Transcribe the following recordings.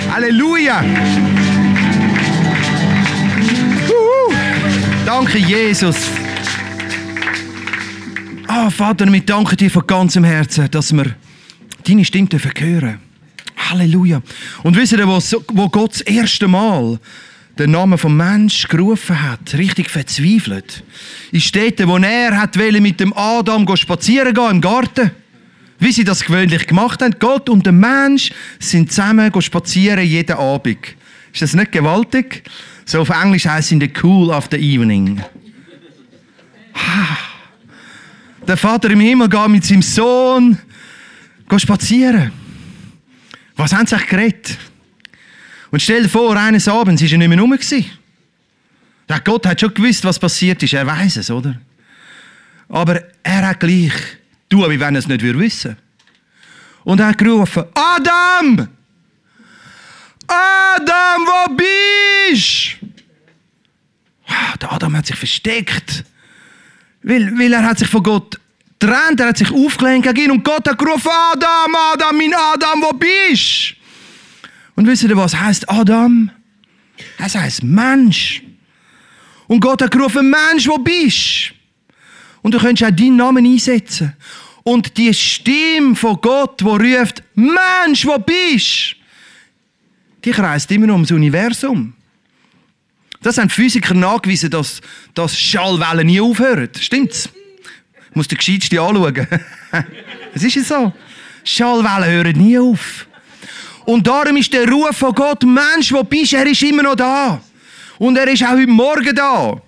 Halleluja! Danke, Jesus. Vater, wir danken dir von ganzem Herzen, dass wir deine Stimme hören dürfen. Halleluja. Und wisst ihr, wo Gott das erste Mal den Namen vom Mensch gerufen hat, richtig verzweifelt, ist dort, wo er mit dem Adam spazieren gehen im Garten. Wie sie das gewöhnlich gemacht haben. Gott und der Mensch sind zusammen spazieren jeden Abend. Ist das nicht gewaltig? So auf Englisch heisst es in the cool of the evening. Der Vater im Himmel geht mit seinem Sohn spazieren. Was haben sie eigentlich geredet? Und stell dir vor, eines Abends war er nicht mehr rum. Der Gott hat schon gewusst, was passiert ist. Er weiß es, oder? Aber er hat gleich tun, wie wenn er es nicht wissen würde. Und er hat gerufen, Adam! Adam, wo bist du? Der Adam hat sich versteckt. Weil er hat sich von Gott getrennt, er hat sich aufgelehnt gegen ihn und Gott hat gerufen, Adam, Adam, mein Adam, wo bist du? Und wisst ihr, was heisst Adam? Es heisst Mensch. Und Gott hat gerufen, Mensch, wo bist du? Und du könntest auch deinen Namen einsetzen. Und die Stimme von Gott, die ruft, Mensch, wo bist du? Die kreist immer noch ums Universum. Das haben Physiker nachgewiesen, dass Schallwellen nie aufhören. Stimmt's? Du musst den Gescheitsten anschauen. Es ist ja so. Schallwellen hören nie auf. Und darum ist der Ruf von Gott, Mensch, wo bist du? Er ist immer noch da. Und er ist auch heute Morgen da.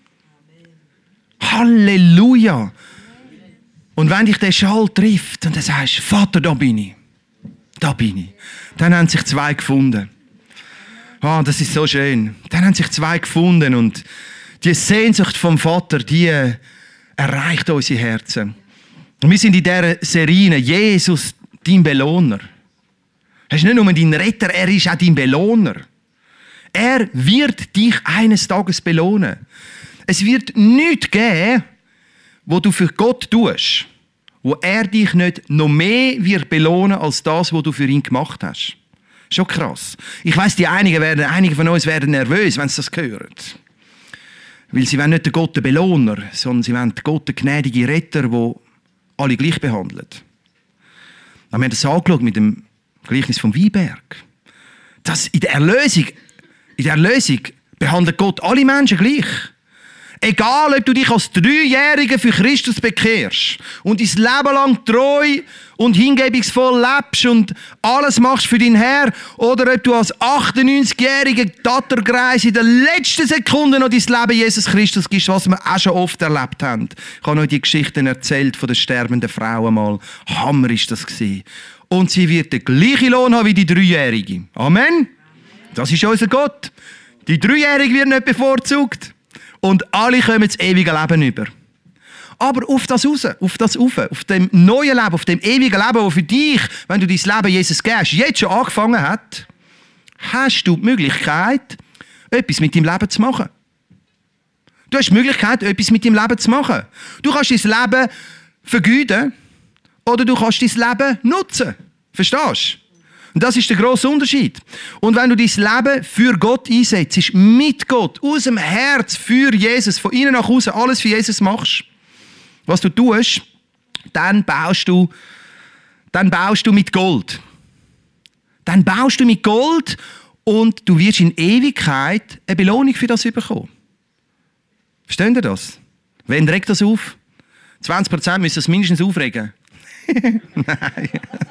Halleluja. Und wenn dich der Schall trifft und du sagst, Vater, da bin ich. Da bin ich. Dann haben sich zwei gefunden. Das ist so schön. Dann haben sich zwei gefunden und die Sehnsucht vom Vater, die erreicht unsere Herzen. Und wir sind in dieser Serie, Jesus, dein Belohner. Er ist nicht nur dein Retter, er ist auch dein Belohner. Er wird dich eines Tages belohnen. Es wird nichts geben, was du für Gott tust, wo er dich nicht noch mehr wird belohnen als das, was du für ihn gemacht hast. Schon krass. Ich weiss, einige von uns werden nervös, wenn sie das hören. Weil sie wollen nicht den Gott den Belohner, sondern sie wollen den Gott den gnädigen Retter, der alle gleich behandelt. Wir haben das angeschaut mit dem Gleichnis vom Weinberg. In der Erlösung behandelt Gott alle Menschen gleich. Egal, ob du dich als 3-Jähriger für Christus bekehrst und dein Leben lang treu und hingebungsvoll lebst und alles machst für deinen Herr, oder ob du als 98-jähriger Tattergreis in der letzten Sekunde noch dein Leben Jesus Christus gibst, was wir auch schon oft erlebt haben. Ich habe euch die Geschichten erzählt von der sterbenden Frau einmal. Hammer ist das gewesen. Und sie wird den gleichen Lohn haben wie die 3-Jährige. Amen. Das ist unser Gott. Die 3-Jährige wird nicht bevorzugt. Und alle kommen das ewige Leben über. Aber auf das raus, auf dem neuen Leben, auf dem ewigen Leben, das für dich, wenn du dein Leben Jesus gibst, jetzt schon angefangen hat, hast du die Möglichkeit, etwas mit deinem Leben zu machen. Du hast die Möglichkeit, etwas mit deinem Leben zu machen. Du kannst dein Leben vergeuden oder du kannst dein Leben nutzen. Verstehst du? Und das ist der grosse Unterschied. Und wenn du dein Leben für Gott einsetzt, mit Gott, aus dem Herz für Jesus, von innen nach außen alles für Jesus machst, was du tust, dann baust du mit Gold. Dann baust du mit Gold und du wirst in Ewigkeit eine Belohnung für das bekommen. Versteht ihr das? Wen regt das auf? 20% müssen das mindestens aufregen. Nein.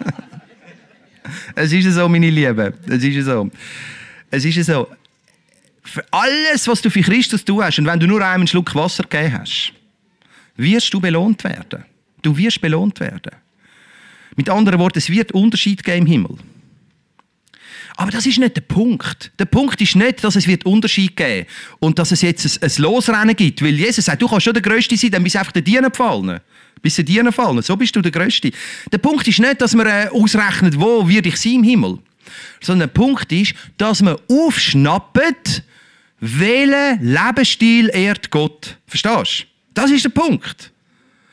Es ist so, meine Lieben. Es ist so. Für alles, was du für Christus tust, und wenn du nur einen Schluck Wasser gegeben hast, wirst du belohnt werden. Du wirst belohnt werden. Mit anderen Worten, es wird Unterschied geben im Himmel. Aber das ist nicht der Punkt. Der Punkt ist nicht, dass es wird Unterschied geben und dass es jetzt ein Losrennen gibt. Weil Jesus sagt, du kannst schon der Größte sein, dann bist du einfach der Diener gefallen. Bis sie dir fallen. So bist du der Größte. Der Punkt ist nicht, dass man ausrechnet, wo werde ich sein im Himmel. Sondern der Punkt ist, dass man aufschnappt, welchen Lebensstil ehrt Gott. Verstehst du? Das ist der Punkt.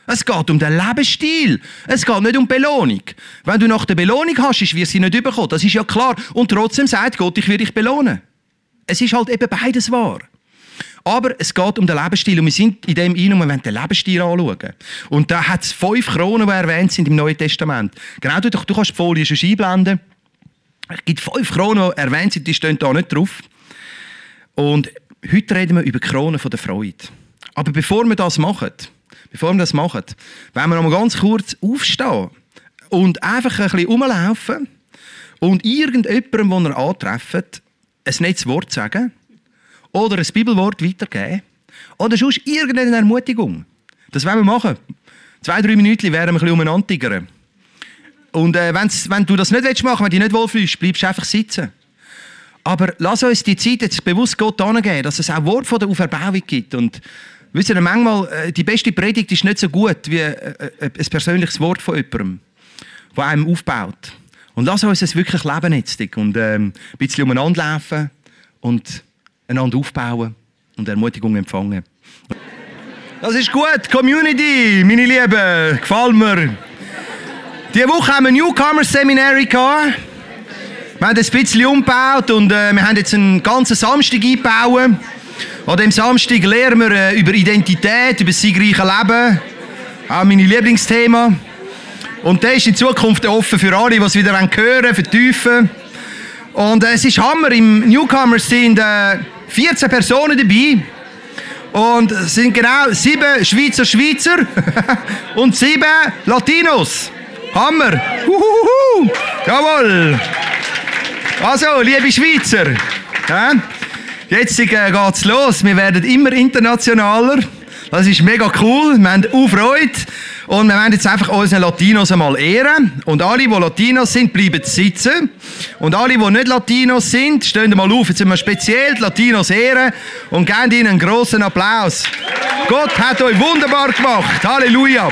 Es geht um den Lebensstil. Es geht nicht um Belohnung. Wenn du nach der Belohnung hast, wirst du sie nicht bekommen. Das ist ja klar. Und trotzdem sagt Gott, ich werde dich belohnen. Es ist halt eben beides wahr. Aber es geht um den Lebensstil. Und wir sind in dem wir wollen den Lebensstil anschauen. Und da hat es 5 Kronen, die erwähnt sind im Neuen Testament. Genau, du kannst die Folie schon einblenden. Es gibt 5 Kronen, die erwähnt sind, die stehen da nicht drauf. Und heute reden wir über die Krone der Freude. Aber bevor wir das machen, wollen wir noch mal ganz kurz aufstehen und einfach ein bisschen rumlaufen und irgendjemandem, den ihr antreffen, ein nettes Wort sagen oder ein Bibelwort weitergeben oder sonst irgendeine Ermutigung. Das wollen wir machen. 2-3 Minuten werden wir ein bisschen umeinander tigern. Und wenn du das nicht machen willst, wenn du dich nicht wohlfühlst, bleibst du einfach sitzen. Aber lass uns die Zeit jetzt bewusst Gott angeben, dass es auch Wort von der Auferbauung gibt. Und wisst ihr, manchmal, die beste Predigt ist nicht so gut wie ein persönliches Wort von jemandem, das einem aufbaut. Und lass uns es wirklich leben jetzt und ein bisschen umeinander laufen und einander aufbauen und Ermutigung empfangen. Das ist gut, Community, meine Lieben, gefällt mir. Diese Woche haben wir Newcomer-Seminare gehabt. Wir haben ein bisschen umgebaut und wir haben jetzt einen ganzen Samstag eingebaut. An diesem Samstag lernen wir über Identität, über das siegreiche Leben. Auch mein Lieblingsthema. Und der ist in Zukunft offen für alle, die es wieder hören wollen, vertiefen. Und es ist Hammer. Im Newcomer sind 14 Personen dabei. Und es sind genau 7 Schweizer und 7 Latinos. Hammer! Jawohl! Also, liebe Schweizer, jetzt geht's los. Wir werden immer internationaler. Das ist mega cool. Wir haben auch Freude. Und wir werden jetzt einfach unsere Latinos einmal ehren. Und alle, die Latinos sind, bleiben sitzen. Und alle, die nicht Latinos sind, stehen mal auf. Jetzt sind wir speziell die Latinos ehren und geben ihnen einen grossen Applaus. Gott hat euch wunderbar gemacht. Halleluja.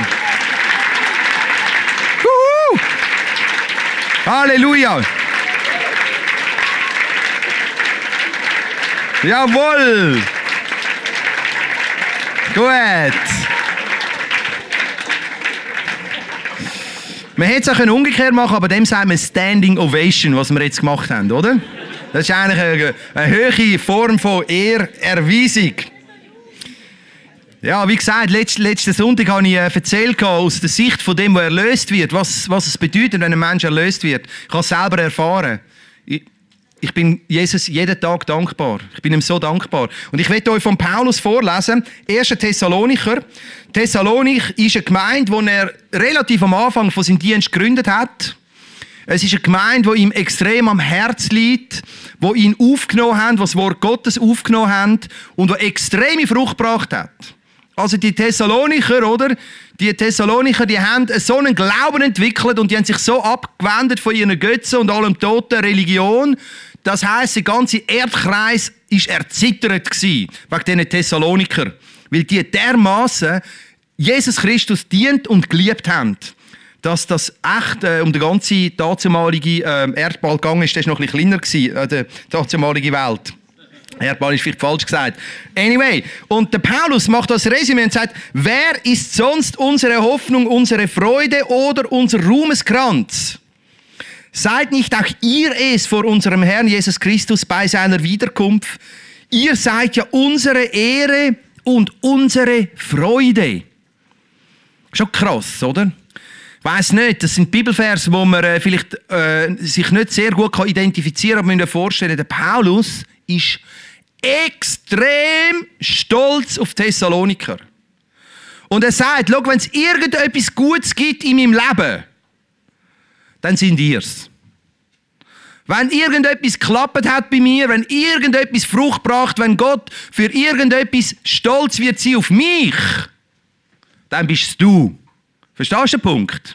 Halleluja. Jawohl. Gut. Man hätte es auch umgekehrt machen können, aber dem sagt man Standing Ovation, was wir jetzt gemacht haben, oder? Das ist eigentlich eine hohe Form von Ehrerweisung. Ja, wie gesagt, letzten Sonntag habe ich erzählt aus der Sicht von dem, der erlöst wird, was es bedeutet, wenn ein Mensch erlöst wird. Ich habe es selber erfahren. Ich bin Jesus jeden Tag dankbar. Ich bin ihm so dankbar. Und ich werde euch von Paulus vorlesen, 1. Thessalonicher. Thessalonik ist eine Gemeinde, die er relativ am Anfang von seinem Dienst gegründet hat. Es ist eine Gemeinde, die ihm extrem am Herz liegt, die ihn aufgenommen haben, die das Wort Gottes aufgenommen haben und die extreme Frucht gebracht hat. Also die Thessalonicher, oder? Die Thessalonicher, die haben so einen Glauben entwickelt und die haben sich so abgewendet von ihren Götzen und allem toten Religion. Das heisst, der ganze Erdkreis war erzittert wegen diesen Thessaloniker. Weil die dermassen Jesus Christus dient und geliebt haben, dass das echt um den ganzen dazumaligen Erdball gegangen ist. Das war noch ein bisschen kleiner, die dazamalige Welt. Erdball ist vielleicht falsch gesagt. Anyway, und der Paulus macht das Resümee und sagt, wer ist sonst unsere Hoffnung, unsere Freude oder unser Ruhmeskranz? Seid nicht auch ihr es vor unserem Herrn Jesus Christus bei seiner Wiederkunft? Ihr seid ja unsere Ehre und unsere Freude. Schon krass, oder? Ich weiss nicht, das sind Bibelverse, wo man vielleicht sich nicht sehr gut identifizieren kann, aber man muss sich vorstellen, der Paulus ist extrem stolz auf Thessaloniker. Und er sagt, schau, wenn es irgendetwas Gutes gibt in meinem Leben, dann sind ihr's. Wenn irgendetwas geklappt hat bei mir, wenn irgendetwas Frucht bracht, wenn Gott für irgendetwas stolz wird sein auf mich, dann bist du. Verstehst du den Punkt?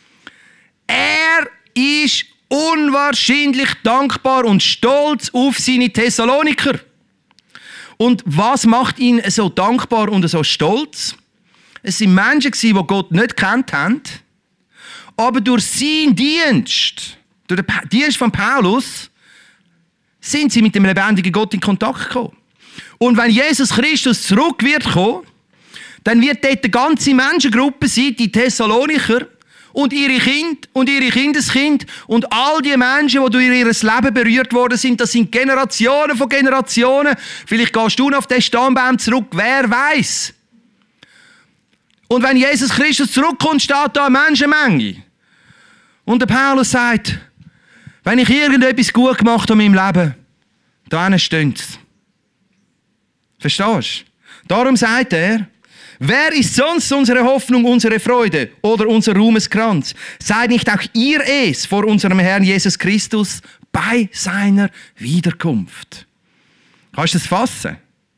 Er ist unwahrscheinlich dankbar und stolz auf seine Thessaloniker. Und was macht ihn so dankbar und so stolz? Es sind Menschen, die Gott nicht gekannt haben, aber durch seinen Dienst, durch den Dienst von Paulus, sind sie mit dem lebendigen Gott in Kontakt gekommen. Und wenn Jesus Christus zurück wird kommen, dann wird dort eine ganze Menschengruppe sein, die Thessalonicher und ihre Kinder und ihre Kindeskind und all die Menschen, die durch ihr Leben berührt worden sind, das sind Generationen von Generationen. Vielleicht gehst du noch auf den Stammbaum zurück, wer weiß. Und wenn Jesus Christus zurückkommt, steht da eine Menschenmenge. Und der Paulus sagt, wenn ich irgendetwas gut gemacht habe in meinem Leben, da stehen sie. Verstehst du? Darum sagt er, wer ist sonst unsere Hoffnung, unsere Freude oder unser Ruhmeskranz? Seid nicht auch ihr es vor unserem Herrn Jesus Christus bei seiner Wiederkunft? Kannst du das fassen?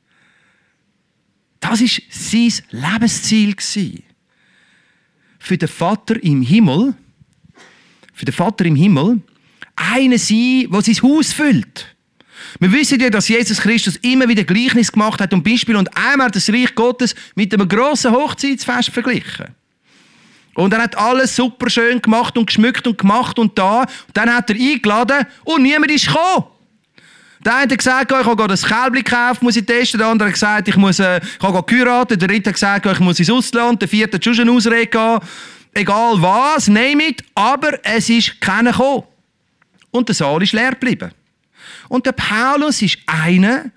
Das war sein Lebensziel. Für den Vater im Himmel, einer sein, der sein Haus füllt. Wir wissen ja, dass Jesus Christus immer wieder Gleichnis gemacht hat und Beispiel und einmal das Reich Gottes mit einem grossen Hochzeitsfest verglichen. Und er hat alles super schön gemacht und geschmückt und gemacht und da. Und dann hat er eingeladen und niemand ist gekommen. Der eine hat gesagt, ich habe das Kälbchen gekauft, muss ich testen. Der andere hat gesagt, ich habe geheiratet. Der dritte hat gesagt, ich muss ins Ausland. Der vierte hat schon eine Ausrede gehabt. Egal was, nehme it, aber es ist keiner gekommen. Und der Saal ist leer geblieben. Und der Paulus ist einer,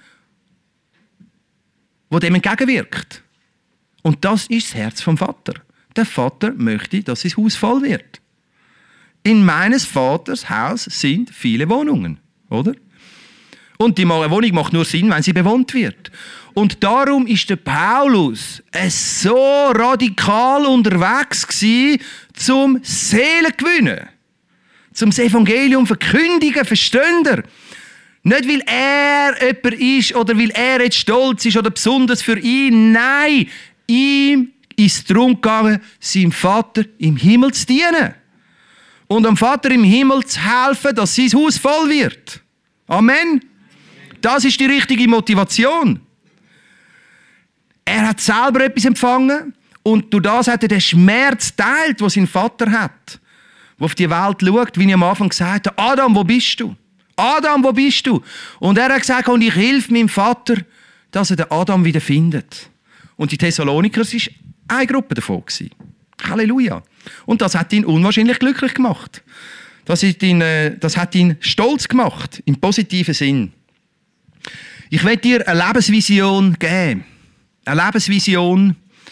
der dem entgegenwirkt. Und das ist das Herz vom Vater. Der Vater möchte, dass sein Haus voll wird. In meines Vaters Haus sind viele Wohnungen, oder? Und die Wohnung macht nur Sinn, wenn sie bewohnt wird. Und darum ist der Paulus so radikal unterwegs gewesen, zum Seelengewinnen, zum Evangelium verkündigen, verstehen ihr? Nicht, weil er jemand ist oder weil er jetzt stolz ist oder besonders für ihn. Nein, ihm ist es darum gegangen, seinem Vater im Himmel zu dienen. Und dem Vater im Himmel zu helfen, dass sein Haus voll wird. Amen. Das ist die richtige Motivation. Er hat selber etwas empfangen und durch das hat er den Schmerz geteilt, den sein Vater hat. Der auf die Welt schaut, wie ich am Anfang gesagt habe, Adam, wo bist du? Adam, wo bist du? Und er hat gesagt, und ich helfe meinem Vater, dass er den Adam wieder findet. Und die Thessaloniker war eine Gruppe davon. Halleluja. Und das hat ihn unwahrscheinlich glücklich gemacht. Das hat ihn stolz gemacht, im positiven Sinn. Ich will dir eine Lebensvision geben. Eine Lebensvision,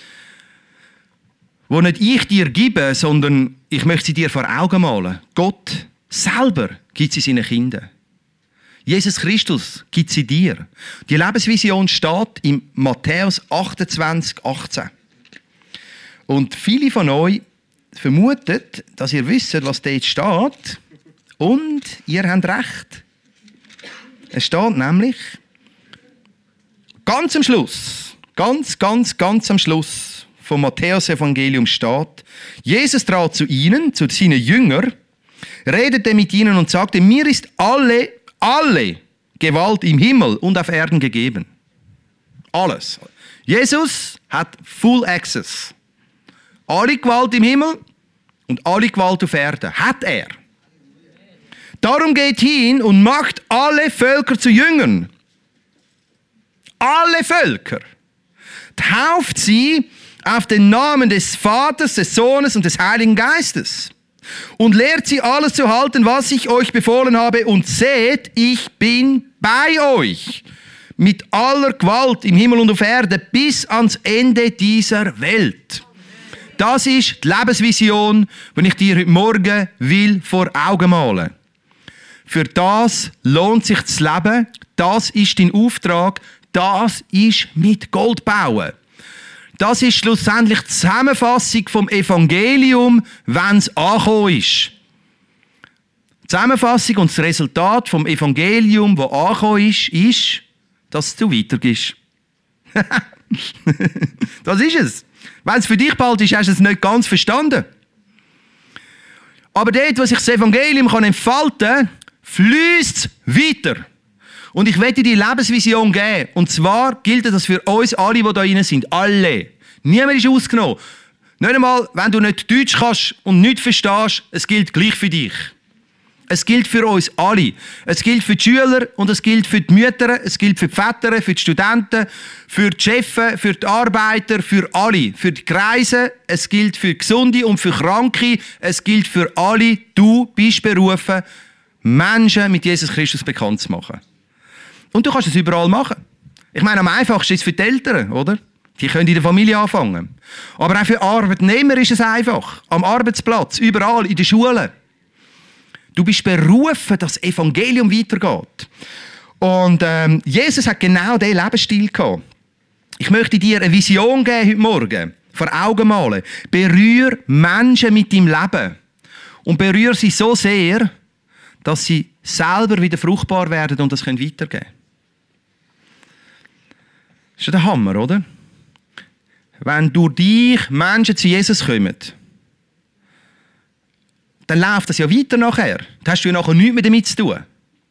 die nicht ich dir gebe, sondern ich möchte sie dir vor Augen malen. Gott selber gibt sie seinen Kindern. Jesus Christus gibt sie dir. Die Lebensvision steht in Matthäus 28, 18. Und viele von euch vermuten, dass ihr wisst, was dort steht. Und ihr habt recht. Es steht nämlich ganz am Schluss, ganz am Schluss vom Matthäus-Evangelium steht, Jesus trat zu ihnen, zu seinen Jüngern, redete mit ihnen und sagte, mir ist alle Gewalt im Himmel und auf Erden gegeben. Alles. Jesus hat Full Access. Alle Gewalt im Himmel und alle Gewalt auf Erden hat er. Darum geht hin und macht alle Völker zu Jüngern. Alle Völker. Tauft sie auf den Namen des Vaters, des Sohnes und des Heiligen Geistes. Und lehrt sie alles zu halten, was ich euch befohlen habe. Und seht, ich bin bei euch mit aller Gewalt im Himmel und auf Erde bis ans Ende dieser Welt. Das ist die Lebensvision, die ich dir heute Morgen will vor Augen malen. Für das lohnt sich das Leben. Das ist dein Auftrag. Das ist mit Gold bauen. Das ist schlussendlich die Zusammenfassung vom Evangelium, wenn es angekommen ist. Die Zusammenfassung und das Resultat vom Evangelium, das angekommen ist, dass du weitergibst. Das ist es. Wenn es für dich bald ist, hast du es nicht ganz verstanden. Aber dort, wo sich das Evangelium entfalten kann, fließt es weiter. Und ich werde dir die Lebensvision geben. Und zwar gilt das für uns alle, die da drin sind. Alle. Niemand ist ausgenommen. Nicht einmal, wenn du nicht Deutsch kannst und nichts verstehst, es gilt gleich für dich. Es gilt für uns alle. Es gilt für die Schüler und es gilt für die Mütter, es gilt für die Väter, für die Studenten, für die Chefs, für die Arbeiter, für alle. Für die Kreise, es gilt für Gesunde und für Kranke, es gilt für alle. Du bist berufen, Menschen mit Jesus Christus bekannt zu machen. Und du kannst es überall machen. Ich meine, am einfachsten ist es für die Eltern, oder? Die können in der Familie anfangen. Aber auch für Arbeitnehmer ist es einfach. Am Arbeitsplatz, überall, in der Schule. Du bist berufen, dass das Evangelium weitergeht. Und Jesus hat genau diesen Lebensstil gehabt. Ich möchte dir eine Vision geben heute Morgen, vor Augen malen. Berühre Menschen mit deinem Leben. Und berühre sie so sehr, dass sie selber wieder fruchtbar werden und das weitergeben können. Das ist ja der Hammer, oder? Wenn durch dich Menschen zu Jesus kommen, dann läuft das ja weiter nachher. Dann hast du ja nachher nichts mehr damit zu tun.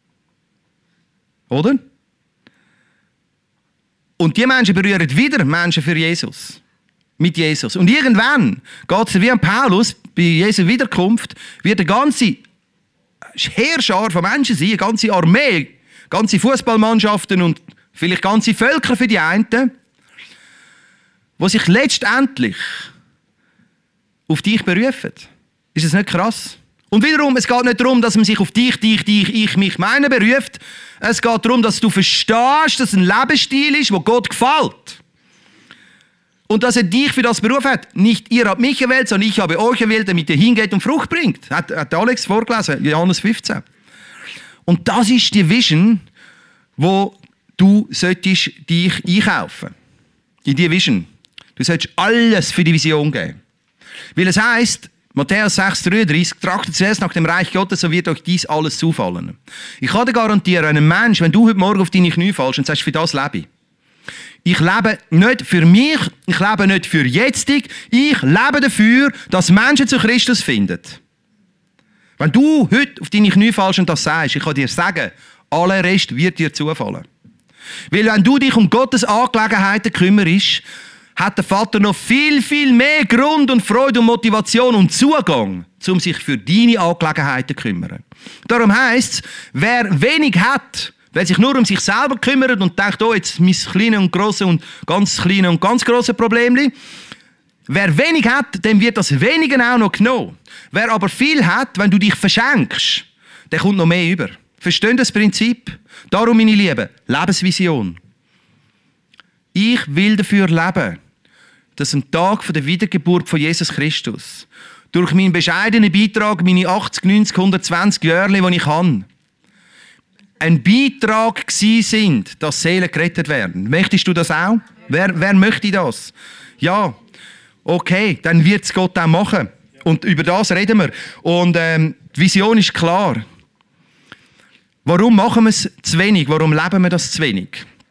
Oder? Und die Menschen berühren wieder Menschen für Jesus. Mit Jesus. Und irgendwann geht es wie an Paulus, bei Jesu Wiederkunft, wird eine ganze Heerschar von Menschen sein, eine ganze Armee, ganze Fußballmannschaften und vielleicht ganze Völker für die einen, die sich letztendlich auf dich berufen. Ist das nicht krass? Und wiederum, es geht nicht darum, dass man sich auf dich, ich, mich, meine beruft. Es geht darum, dass du verstehst, dass es ein Lebensstil ist, der Gott gefällt. Und dass er dich für das berufen hat. Nicht ihr habt mich gewählt, sondern ich habe euch gewählt, damit ihr hingeht und Frucht bringt. Hat Alex vorgelesen, Johannes 15. Und das ist die Vision, wo du solltest dich einkaufen. In die Vision. Du solltest alles für die Vision geben. Weil es heisst, Matthäus 6,33, trachtet zuerst nach dem Reich Gottes, so wird euch dies alles zufallen. Ich kann dir garantieren, einem Mensch, wenn du heute Morgen auf deine Knie fällst und sagst, für das lebe ich. Ich lebe nicht für mich, ich lebe nicht für jetztig, ich lebe dafür, dass Menschen zu Christus finden. Wenn du heute auf deine Knie fällst und das sagst, ich kann dir sagen, aller Rest wird dir zufallen. Weil wenn du dich um Gottes Angelegenheiten kümmerst, hat der Vater noch viel, viel mehr Grund und Freude und Motivation und Zugang, um sich für deine Angelegenheiten zu kümmern. Darum heisst es, wer wenig hat, wer sich nur um sich selber kümmert und denkt, oh, jetzt mein kleines und grosses und ganz kleines und ganz grosses Problemchen. Wer wenig hat, dem wird das Wenige auch noch genommen. Wer aber viel hat, wenn du dich verschenkst, der kommt noch mehr über. Versteht das Prinzip? Darum, meine Lieben, Lebensvision. Ich will dafür leben, dass am Tag der Wiedergeburt von Jesus Christus durch meinen bescheidenen Beitrag, meine 80, 90, 120 Jahre, die ich habe, ein Beitrag gewesen sind, dass Seelen gerettet werden. Möchtest du das auch? Wer möchte das? Ja, okay, dann wird es Gott auch machen. Und über das reden wir. Und die Vision ist klar. Warum machen wir es zu wenig? Warum leben wir das zu wenig?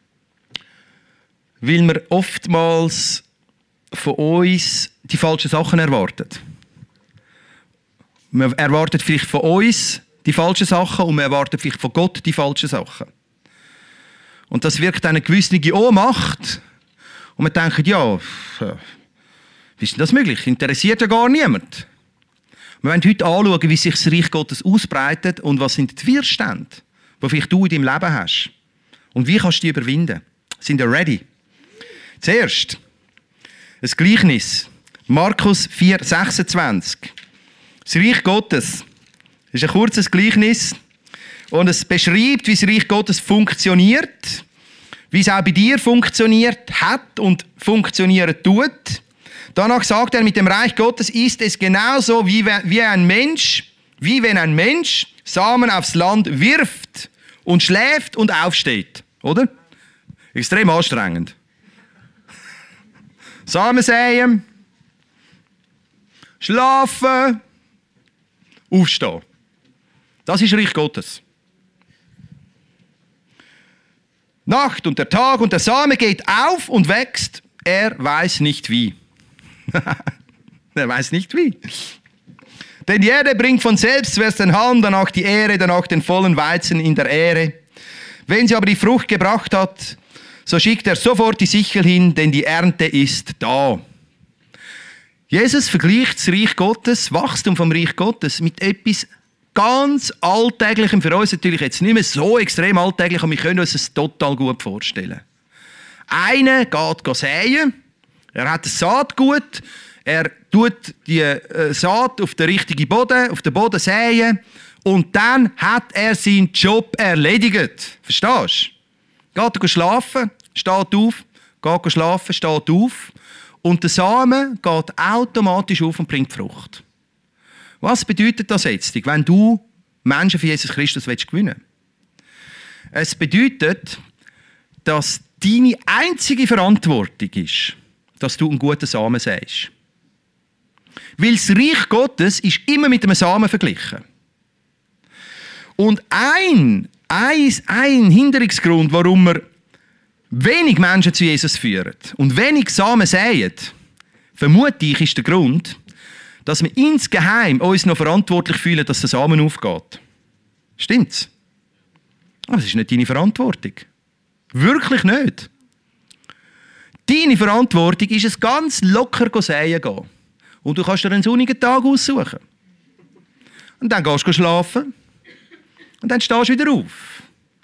Weil wir oftmals von uns die falschen Sachen erwarten. Man erwartet vielleicht von uns die falschen Sachen und man erwartet vielleicht von Gott die falschen Sachen. Und das wirkt eine gewisse Ohnmacht. Und man denkt, ja, wie ist denn das möglich? Interessiert ja gar niemand. Wir wollen heute anschauen, wie sich das Reich Gottes ausbreitet und was sind die Widerstände, die vielleicht du in deinem Leben hast. Und wie kannst du die überwinden? Sind wir ready? Zuerst ein Gleichnis. Markus 4,26. Das Reich Gottes ist ein kurzes Gleichnis und es beschreibt, wie das Reich Gottes funktioniert, wie es auch bei dir funktioniert hat und funktionieren tut. Danach sagt er, mit dem Reich Gottes ist es genauso, wie wenn ein Mensch Samen aufs Land wirft und schläft und aufsteht. Oder? Extrem anstrengend. Samen säen, schlafen, aufstehen. Das ist Reich Gottes. Nacht und der Tag und der Same geht auf und wächst. Er weiß nicht wie. Er weiß nicht wie. Denn die Erde bringt von selbst zuerst den Halm, danach die Ähre, danach den vollen Weizen in der Ähre. Wenn sie aber die Frucht gebracht hat, so schickt er sofort die Sichel hin, denn die Ernte ist da. Jesus vergleicht das Reich Gottes, Wachstum vom Reich Gottes, mit etwas ganz Alltäglichem, für uns natürlich jetzt nicht mehr so extrem alltäglich, aber wir können uns es total gut vorstellen. Einer geht säen, er hat ein Saatgut, er tut die Saat auf den richtigen Boden, auf den Boden säen und dann hat er seinen Job erledigt. Verstehst du? Geht er schlafen, steht auf, geht schlafen, steht auf und der Samen geht automatisch auf und bringt Frucht. Was bedeutet das jetzt, wenn du Menschen für Jesus Christus gewinnen willst? Es bedeutet, dass deine einzige Verantwortung ist, dass du einen guten Samen säst. Weil das Reich Gottes ist immer mit einem Samen verglichen. Und ein Hinderungsgrund, warum wir wenig Menschen zu Jesus führen und wenig Samen säen, vermute ich, ist der Grund, dass wir insgeheim uns noch verantwortlich fühlen, dass der Samen aufgeht. Stimmt's? Aber das ist nicht deine Verantwortung. Wirklich nicht. Deine Verantwortung ist es, ganz locker säen gehen. Und du kannst dir einen sonnigen Tag aussuchen. Und dann gehst du schlafen. Und dann stehst du wieder auf.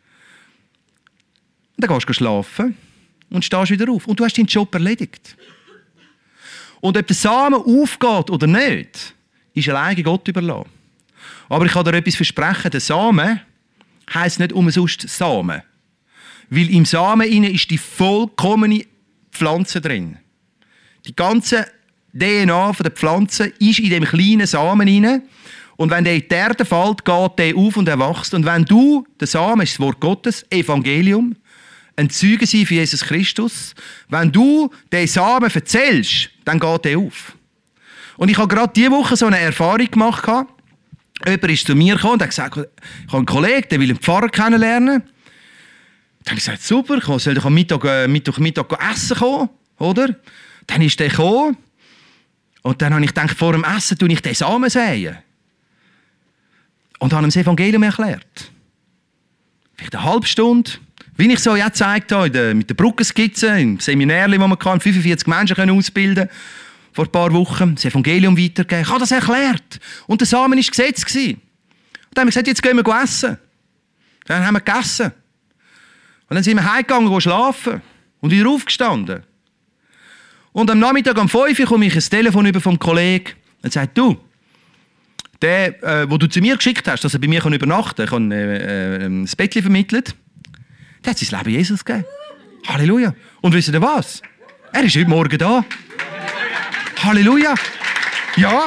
Und dann gehst du schlafen. Und stehst wieder auf. Und du hast deinen Job erledigt. Und ob der Samen aufgeht oder nicht, ist alleine Gott überlassen. Aber ich kann dir etwas versprechen, der Samen heisst nicht umsonst Samen. Weil im Samen ist die vollkommene Pflanze drin. Die ganze DNA der Pflanze ist in dem kleinen Samen drin. Und wenn der in die Erde fällt, geht der auf und erwachst. Und wenn du, der Samen ist das Wort Gottes, Evangelium, ein Zeuge sein für Jesus Christus, wenn du den Samen erzählst, dann geht der auf. Und ich habe gerade diese Woche so eine Erfahrung gemacht. Jemand ist zu mir gekommen und hat gesagt, ich habe einen Kollegen, der will einen Pfarrer kennenlernen. Dann habe ich gesagt, super, ich soll doch am Mittag essen kommen, oder? Dann ist der gekommen und dann habe ich gedacht, vor dem Essen tue ich den Samen säen. Und habe ihm das Evangelium erklärt. Vielleicht eine halbe Stunde. Wie ich so jetzt gezeigt habe, mit der Brückenskizze, im Seminar, wo man 45 Menschen ausbilden konnte, vor ein paar Wochen, das Evangelium weitergeben. Ich habe das erklärt. Und der Samen war gesetzt. Und dann haben wir gesagt, jetzt gehen wir essen. Dann haben wir gegessen. Und dann sind wir heimgegangen, schlafen. Und wieder aufgestanden. Und am Nachmittag um 5 Uhr komme ich ein Telefon über vom Kollegen und sagt, du, der, wo du zu mir geschickt hast, dass er bei mir übernachten kann, ich habe das Bettchen vermittelt, der hat sein Leben Jesus gegeben. Halleluja. Und wisst ihr was? Er ist heute Morgen da. Halleluja. Ja.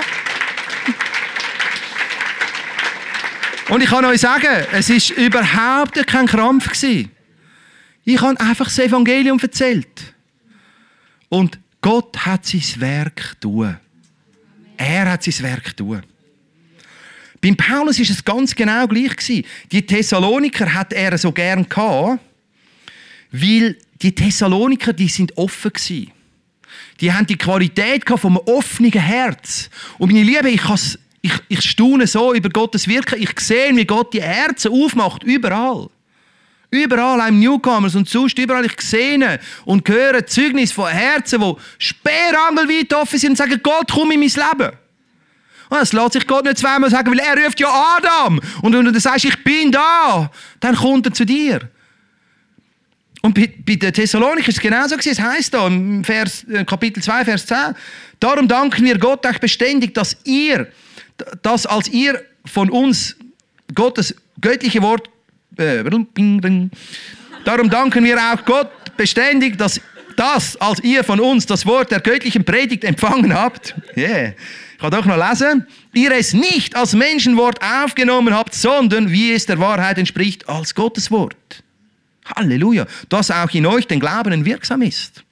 Und ich kann euch sagen, es war überhaupt kein Krampf gewesen. Ich habe einfach das Evangelium erzählt. Und Gott hat sein Werk tun. Er hat sein Werk tun. Beim Paulus war es ganz genau gleich gewesen. Die Thessaloniker hat er so gern gehabt, weil die Thessaloniker, die sind offen gewesen. Die haben die Qualität gehabt von einem offenen Herz. Und meine Liebe, ich staune so über Gottes Wirken. Ich sehe, wie Gott die Herzen aufmacht, überall. Überall, im Newcomers und sonst überall. Ich sehe und höre Zeugnis von Herzen, die sperrangelweit offen sind und sagen, Gott, komm in mein Leben. Und das lässt sich Gott nicht zweimal sagen, weil er ruft ja Adam. Und wenn du sagst, ich bin da, dann kommt er zu dir. Und bei den Thessaloniker ist es genauso gewesen. Es heisst da im Kapitel 2, Vers 10, darum danken wir Gott euch beständig, dass als ihr von uns Gottes göttliche Wort darum danken wir auch Gott beständig, dass als ihr von uns das Wort der göttlichen Predigt empfangen habt, ich kann doch noch lesen, ihr es nicht als Menschenwort aufgenommen habt, sondern, wie es der Wahrheit entspricht, als Gottes Wort. Halleluja. Dass auch in euch den Glaubenden wirksam ist.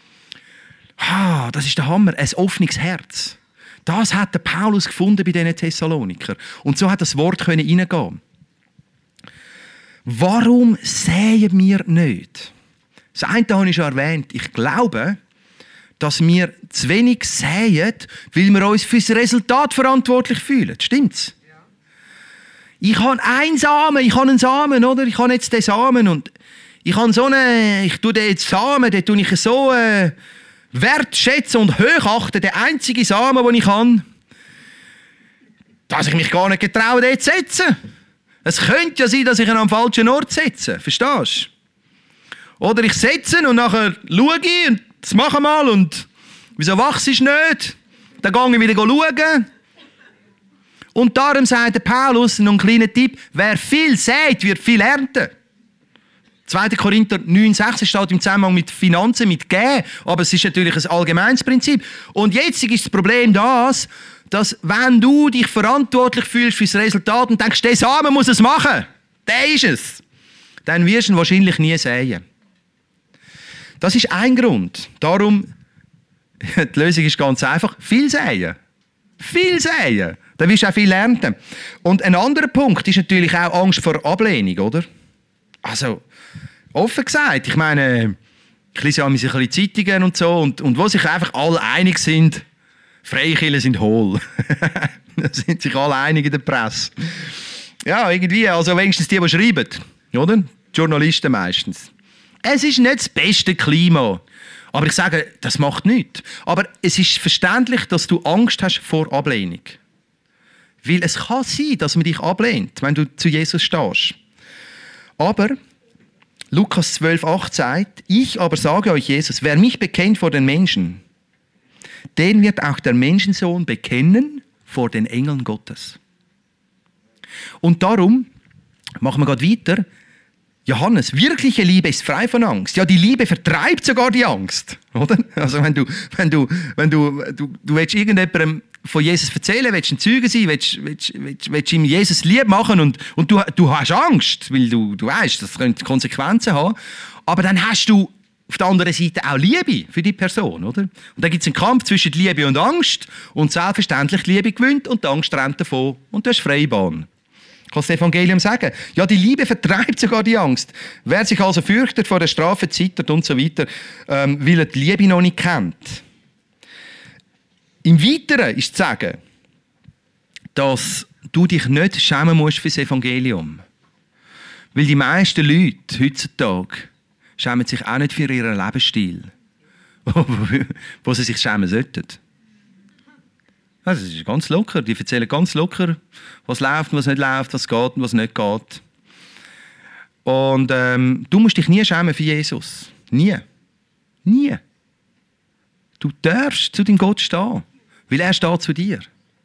Das ist der Hammer. Ein offenes Herz. Das hat der Paulus gefunden bei diesen Thessaloniker. Und so hat das Wort reingehen. Warum säen wir nicht? Das eine habe ich schon erwähnt. Ich glaube, dass wir zu wenig säen, weil wir uns für das Resultat verantwortlich fühlen. Stimmt's? Ja. Ich habe einen Samen, oder? Ich habe jetzt den Samen und ich tue den Samen, den tue ich so wertschätzen und hochachten, der einzige Samen, den ich habe. dass ich mich gar nicht getraue, dort zu setzen. Es könnte ja sein, dass ich ihn am falschen Ort setze. Verstehst du? Oder ich setze ihn und nachher schaue ich und das mache mal und wieso wachst du nicht? Dann gehe ich wieder schauen. Und darum sagt der Paulus, noch ein kleiner Tipp, wer viel sät, wird viel ernten. 2. Korinther 9,6 steht im Zusammenhang mit Finanzen, mit Geben, aber es ist natürlich ein allgemeines Prinzip. Und jetzt ist das Problem das, dass wenn du dich verantwortlich fühlst für das Resultat und denkst, der Samen muss es machen, der ist es, dann wirst du ihn wahrscheinlich nie säen. Das ist ein Grund. Darum, die Lösung ist ganz einfach, viel säen. Viel säen. Dann wirst du auch viel ernten. Und ein anderer Punkt ist natürlich auch Angst vor Ablehnung, oder? Also, offen gesagt, ich meine, ich lese ja ein bisschen Zeitungen und so, und wo sich einfach alle einig sind, Freikirchen sind hohl. Da sind sich alle einig in der Presse. Ja, irgendwie, also wenigstens die schreiben, oder? Die Journalisten meistens. Es ist nicht das beste Klima. Aber ich sage, das macht nichts. Aber es ist verständlich, dass du Angst hast vor Ablehnung. Weil es kann sein, dass man dich ablehnt, wenn du zu Jesus stehst. Aber Lukas 12,8 sagt, ich aber sage euch, Jesus, wer mich bekennt vor den Menschen, den wird auch der Menschensohn bekennen vor den Engeln Gottes. Und darum machen wir gerade weiter. Johannes, wirkliche Liebe ist frei von Angst. Ja, die Liebe vertreibt sogar die Angst, oder? Also wenn du willst irgendjemandem von Jesus erzählen, willst ein Zeuge sein, willst ihm Jesus lieb machen und du hast Angst, weil du weißt, das könnte Konsequenzen haben. Aber dann hast du auf der anderen Seite auch Liebe für die Person, oder? Und dann gibt es einen Kampf zwischen Liebe und Angst und selbstverständlich die Liebe gewinnt und die Angst rennt davon und du hast freie Bahn. Ich kann das Evangelium sagen. Ja, die Liebe vertreibt sogar die Angst. Wer sich also fürchtet vor der Strafe, zittert und so weiter, weil er die Liebe noch nicht kennt. Im Weiteren ist zu sagen, dass du dich nicht schämen musst für das Evangelium. Weil die meisten Leute heutzutage schämen sich auch nicht für ihren Lebensstil, wo sie sich schämen sollten. Also, das ist ganz locker. Die erzählen ganz locker, was läuft und was nicht läuft, was geht und was nicht geht. Und du musst dich nie schämen für Jesus. Nie. Nie. Du darfst zu deinem Gott stehen, weil er steht zu dir.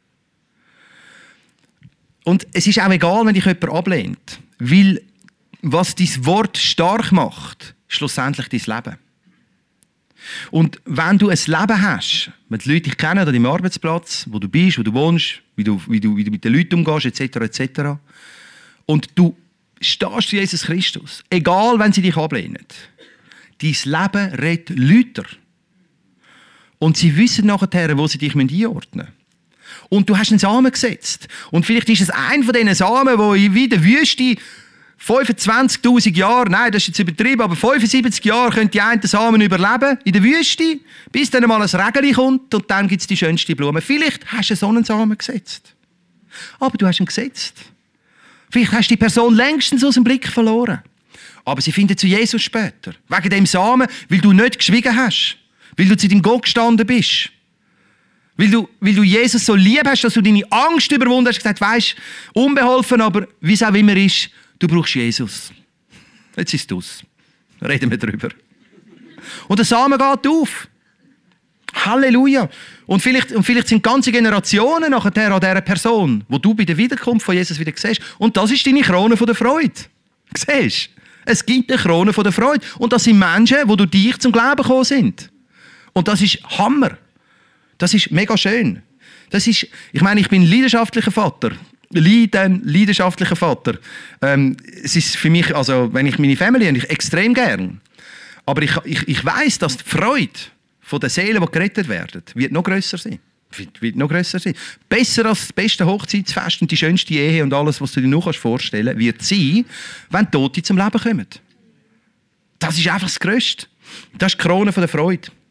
Und es ist auch egal, wenn dich jemand ablehnt, weil was dein Wort stark macht, ist schlussendlich dein Leben. Und wenn du ein Leben hast, wenn die Leute dich kennen an deinem Arbeitsplatz, wo du bist, wo du wohnst, wie du mit den Leuten umgehst, etc., und du stehst zu Jesus Christus, egal wenn sie dich ablehnen, dein Leben redet Leute. Und sie wissen nachher, wo sie dich einordnen müssen. Und du hast einen Samen gesetzt. Und vielleicht ist es einer von diesen Samen, der in der Wüste 25'000 Jahre, nein, das ist jetzt übertrieben, aber 75 Jahre können die einen Samen überleben in der Wüste, bis dann mal ein Regen kommt und dann gibt es die schönste Blume. Vielleicht hast du so einen Samen gesetzt. Aber du hast ihn gesetzt. Vielleicht hast du die Person längstens aus dem Blick verloren. Aber sie findet zu Jesus später. Wegen dem Samen, weil du nicht geschwiegen hast. Weil du zu deinem Gott gestanden bist. Weil du Jesus so lieb hast, dass du deine Angst überwunden hast, gesagt, weisst, unbeholfen, aber wie es auch immer ist, du brauchst Jesus. Jetzt ist es aus. Reden wir darüber. Und der Samen geht auf. Halleluja. Und vielleicht sind ganze Generationen nachher an dieser Person, wo du bei der Wiederkunft von Jesus wieder siehst. Und das ist deine Krone von der Freude. Siehst du? Es gibt eine Krone von der Freude. Und das sind Menschen, die durch dich zum Glauben gekommen sind. Und das ist Hammer. Das ist mega schön. Ich meine, ich bin ein leidenschaftlicher Vater. Leidenschaftlicher Vater. Es ist für mich, also wenn ich meine Familie habe, ich extrem gern. Aber ich weiss, dass die Freude von den Seelen, die gerettet werden, wird noch grösser sein. Besser als das beste Hochzeitsfest und die schönste Ehe und alles, was du dir noch vorstellen kannst, wird sein, wenn Tote zum Leben kommen. Das ist einfach das Größte. Das ist die Krone von der Freude.